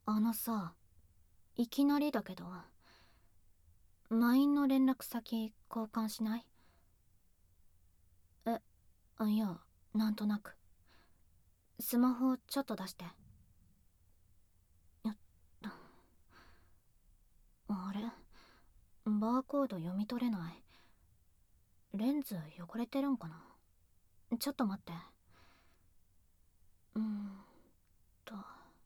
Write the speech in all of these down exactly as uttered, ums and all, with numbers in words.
あのさ、いきなりだけど、マインの連絡先交換しない？え、あ、いや、なんとなく。スマホちょっと出して。よっと。あれ、バーコード読み取れない。レンズ汚れてるんかな？ちょっと待って。うーんと。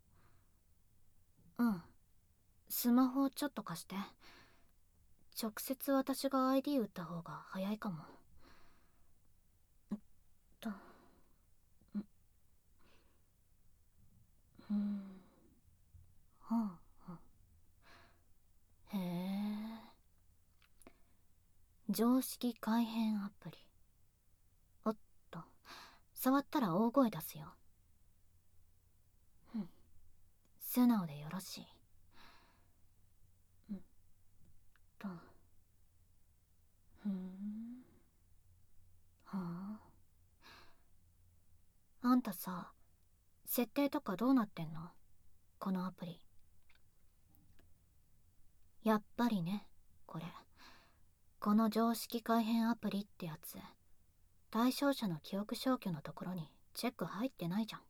うん。スマホちょっと貸して。直接私が アイディー 打った方が早いかも。と。うん。はあ、はあ。へえ。常識改変アプリ。おっと、触ったら大声出すよ。うん。素直でよろしい。うんと。ふん。はあ。あんたさ、設定とかどうなってんの？このアプリ。やっぱりね、これ。この常識改変アプリってやつ、対象者の記憶消去のところにチェック入ってないじゃん。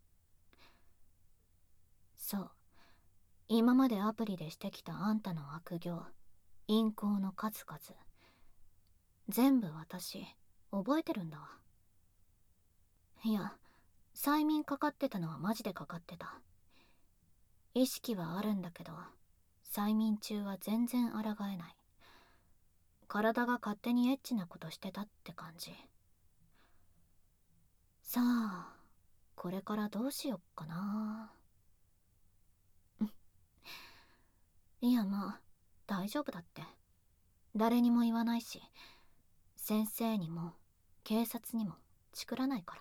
そう。今までアプリでしてきたあんたの悪行、淫行の数々、全部私、覚えてるんだわ。いや、催眠かかってたのはマジでかかってた。意識はあるんだけど、催眠中は全然抗えない。体が勝手にエッチなことしてたって感じ。さあ、これからどうしよっかな。いや、まあ大丈夫だって。誰にも言わないし、先生にも警察にもチクらないから。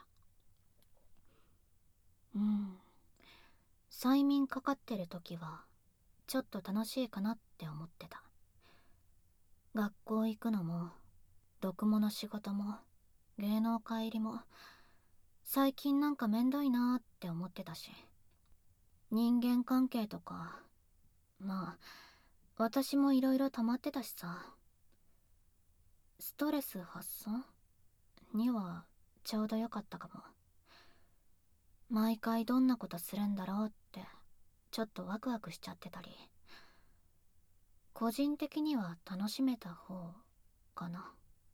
うん。催眠かかってる時はちょっと楽しいかなって思ってた。学校行くのも読モの仕事も芸能界入りも最近なんかめんどいなーって思ってたし、人間関係とか、まあ私もいろいろ溜まってたしさ、ストレス発散にはちょうどよかったかも。毎回どんなことするんだろうってちょっとワクワクしちゃってたり、個人的には楽しめた方かな。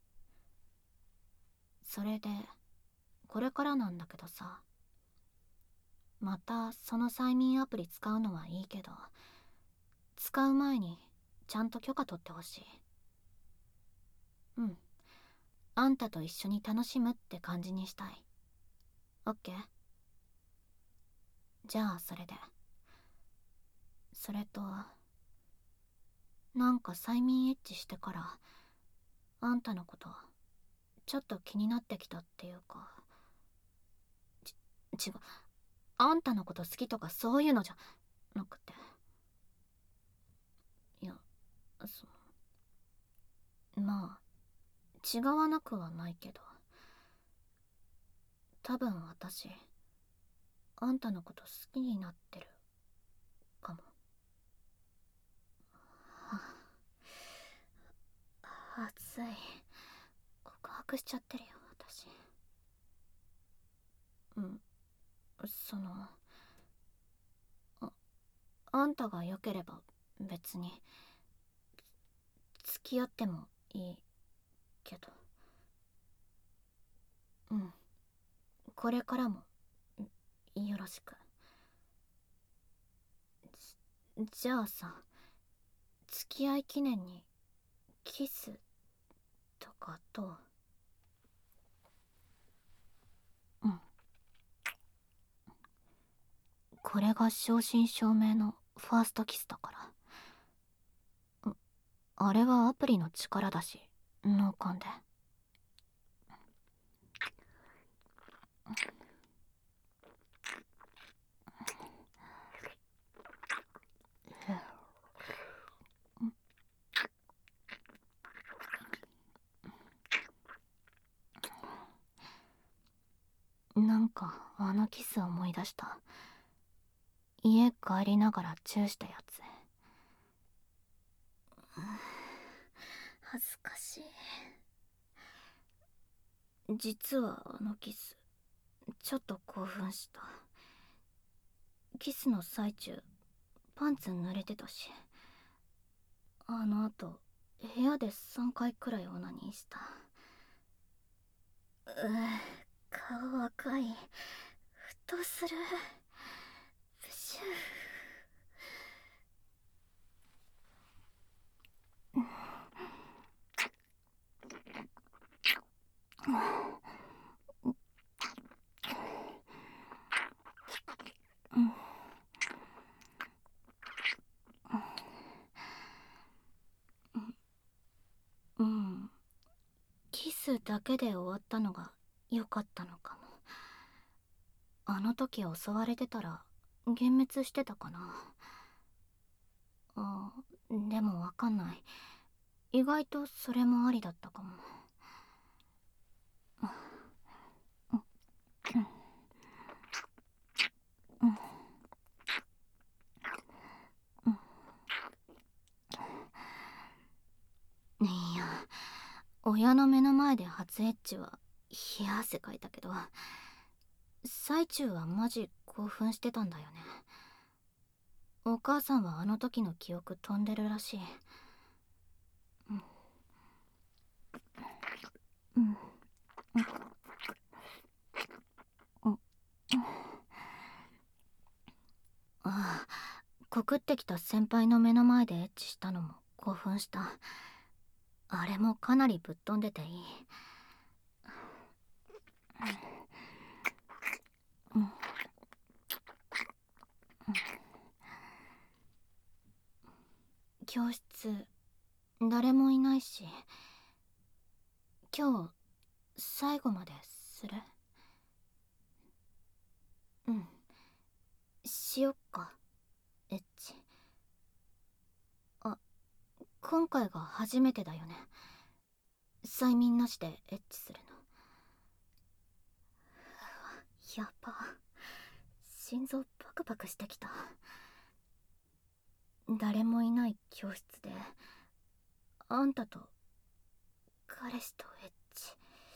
それでこれからなんだけどさ、またその催眠アプリ使うのはいいけど、使う前にちゃんと許可取ってほしい。うん。あんたと一緒に楽しむって感じにしたい。オッケー？じゃあそれで。それと、なんか催眠エッチしてからあんたのことちょっと気になってきたっていうか、ち違う、あんたのこと好きとかそういうのじゃなくて、いや、そまあ違わなくはないけど、多分私あんたのこと好きになってるかも。は暑い。告白しちゃってるよ私。うん。その、ああんたが良ければ別に付き合ってもいいけど。うん。これからもよろしく。じじゃあさ、付き合い記念にキスとかどう？うん。これが正真正銘のファーストキスだから。うあれはアプリの力だし、脳幹で。なんかあのキス思い出した。 家帰りながらチューしたやつ。恥ずかしい。実はあのキスちょっと興奮した。キスの最中パンツ濡れてたし、あの後部屋でさんかいくらいオナニーした。うう顔赤い。沸騰する。プシュー。うん、キスだけで終わったのが良かったのかも。あの時襲われてたら幻滅してたかな。あ、でもわかんない。意外とそれもありだったかも。いや、親の目の前で初エッチは冷や汗かいたけど、最中はマジ興奮してたんだよね。お母さんはあの時の記憶飛んでるらしい。うん、うん、うん、ああ、告ってきた先輩の目の前でエッチしたのも興奮した。あれもかなりぶっ飛んでていい。うん、教室誰もいないし、今日最後までする？うん、しよっか、エッチ。あ、今回が初めてだよね、催眠なしでエッチするの。やば、心臓パクパクしてきた。誰もいない教室であんたと彼氏とエッチ。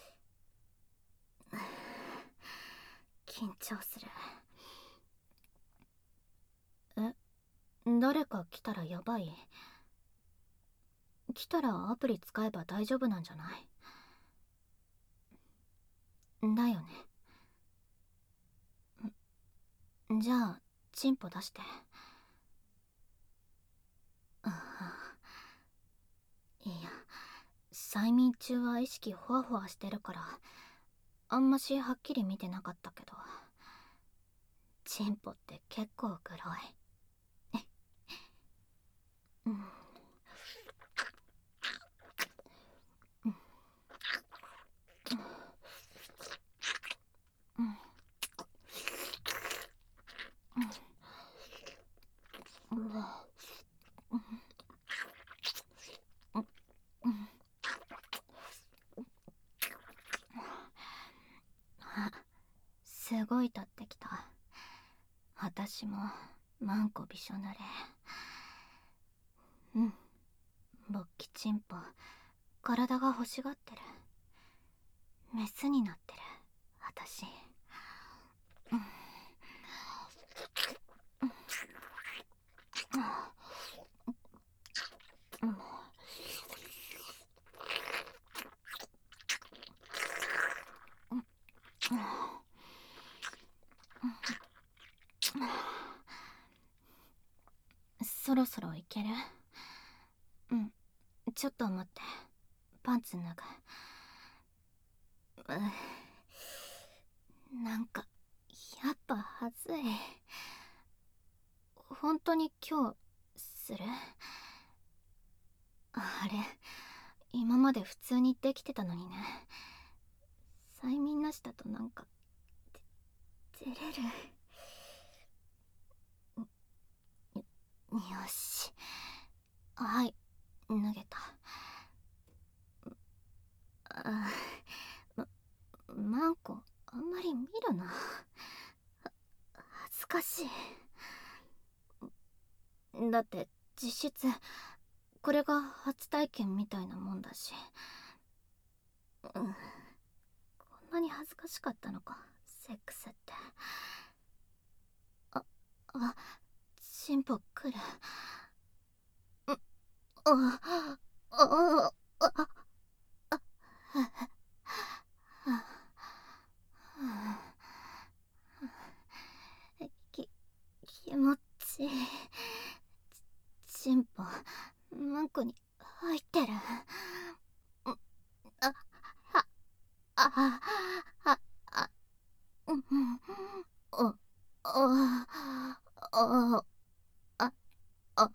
緊張する。え、誰か来たらやばい？来たらアプリ使えば大丈夫なんじゃない？だよね。じゃあチンポ出して。ああ、いや、催眠中は意識ホワホワしてるからあんましはっきり見てなかったけど、チンポって結構グロい。うん、うん、うん、うん、あ、すごい立ってきた。私もマンコびしょ濡れ。うん、勃起チンポ体が欲しがってる。メスになってる私。うん、うん、そろそろいける？うん、ちょっと待って、パンツ脱ぐ。う、なんかやっぱはずい。本当に今日する？あれ、今まで普通にできてたのにね。催眠なしだとなんか照れる。よし、はい、脱げた。あ、ま、マンコあんまり見るな、恥ずかしい。 だって実質これが初体験みたいなもんだし、うん、こんなに恥ずかしかったのかセックスって。ああ進歩くる。うああああき気持ちいい。チンポマンコに入ってる。あああああうんおおああああ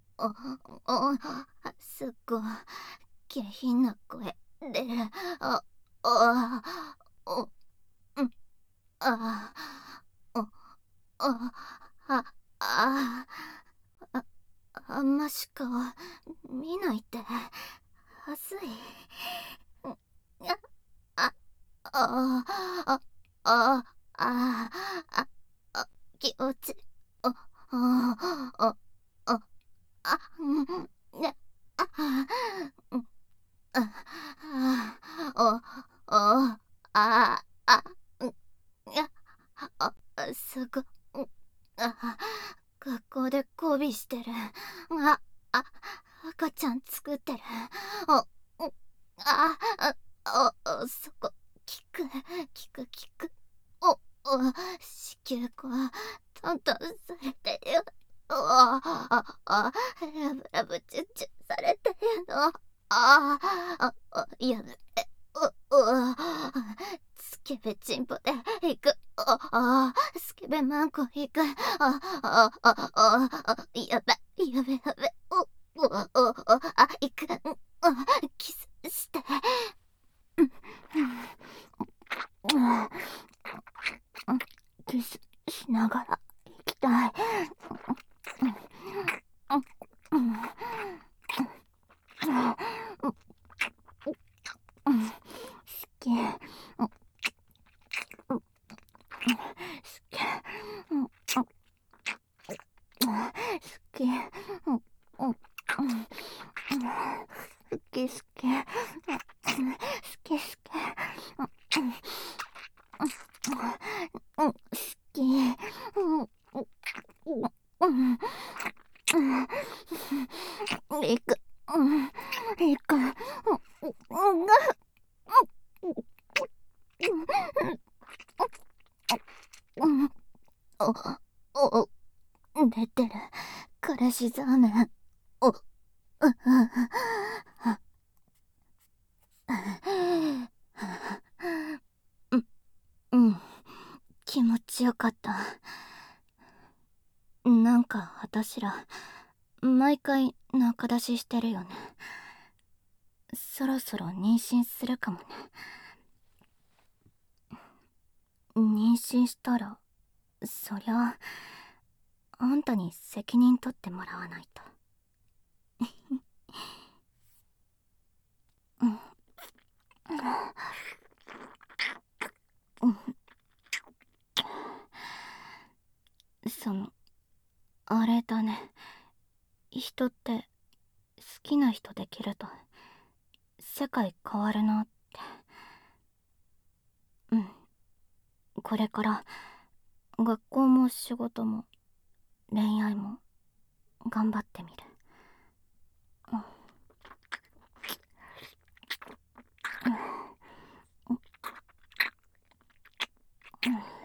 あすっごい下品な声出る。ああおうんあおあああああんまし顔見ないってはずい。ああああああああ気持ちあああああうんねあうんあああああうんやあすごあ学校で交尾してる。ああ赤ちゃん作ってる。ああああそこ聞く聞く聞く。おお子宮がトントンされてるよ。あああラブラブチュッチュされてるの。あああやめて。おおスケベチンポで行く。ああスケベマンコ行く。あああああやべやべやべ。おおおあ行く。キスして。キスしながら行きたい。好き。好き。好き。好き好き。好き好き。好き。行く。行く。お、お、出てる。彼氏ザーメン。お、う、うん、気持ちよかった。なんか私ら毎回仲出ししてるよね。そろそろ妊娠するかもね。妊娠したらそりゃあんたに責任取ってもらわないと。うんそのあれだね、人って好きな人できると世界変わるなって。うん、これから学校も仕事も恋愛も頑張ってみる。うん